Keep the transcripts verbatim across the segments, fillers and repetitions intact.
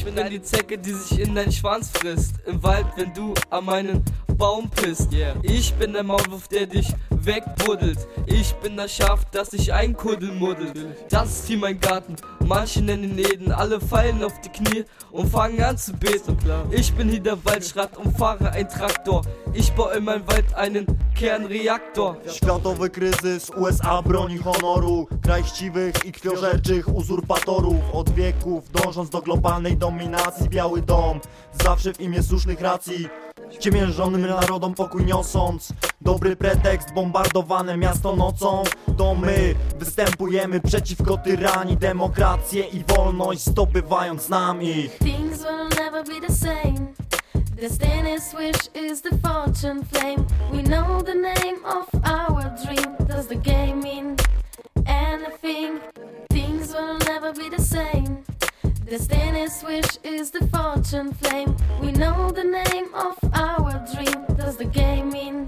Ich bin die Zecke, die sich in deinen Schwanz frisst. Im Wald, wenn du an meinen Baum pisst. Yeah. Ich bin der Maulwurf, der dich wegbuddelt. Ich bin das Schaf, das sich einkuddelmuddelt. Das ist hier mein Garten, manche nennen ihn Eden. Alle fallen auf die Knie und fangen an zu beten. Ich bin hier der Waldschrat und fahre ein Traktor. Ich baue in meinem Wald einen Kernreaktor. Światowy kryzys, U S A broni honoru, kraj chciwych i krwiożerczych uzurpatorów. Od wieków dążąc do globalnej dominacji, Biały Dom zawsze w imię słusznych racji ciemiężonym narodom pokój niosąc. Dobry pretekst, bombardowane miasto nocą. To my występujemy przeciwko tyranii, demokrację i wolność zdobywając nam ich. Things will never be the same. Destiny's wish is the fortune flame. We know the name of our dream. Does the game mean anything? Things will never be the same. Destiny's wish is the fortune flame. We know the name of our dream. Does the game mean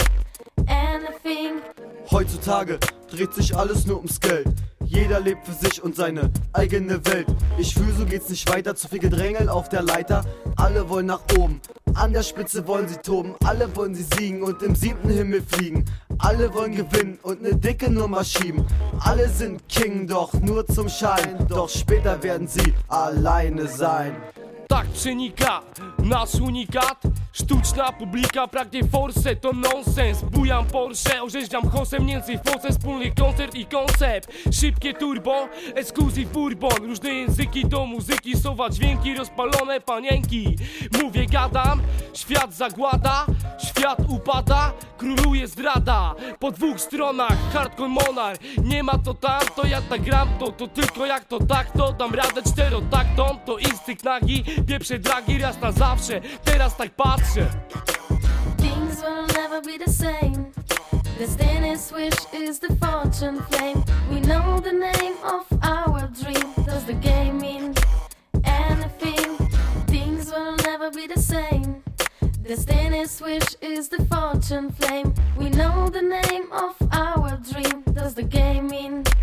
anything? Heutzutage dreht sich alles nur ums Geld. Jeder lebt für sich und seine eigene Welt. Ich fühle, so geht's nicht weiter, zu viel Gedrängel auf der Leiter. Alle wollen nach oben, an der Spitze wollen sie toben. Alle wollen sie siegen und im siebten Himmel fliegen. Alle wollen gewinnen und ne dicke Nummer schieben. Alle sind King, doch nur zum Schein. Doch später werden sie alleine sein. Tak przenika nasz unikat. Sztuczna publika pragnie forsę, to nonsens. Bujam Porsche, orzeździam hosem. Niemcy w Polsce, wspólny koncert i koncept. Szybkie turbo, ekskluzyw bourbon. Różne języki do muzyki, sowa dźwięki, rozpalone panienki. Mówię, gadam, świat zagłada, świat upada, króluje zdrada. Po dwóch stronach, hardcore monarch. Nie ma to tam, to ja tak gram, to, to tylko jak to tak, to dam radę czterotaktom. To instynkt nagi, pieprze dragi raz na zawsze. Teraz tak patrzę. Things will never be the same. Destiny's wish is the fortune flame. We know the name of our dream. Does the game mean anything? Things will never be the same. Destiny's wish is the fortune flame. We know the name of our dream. Does the game mean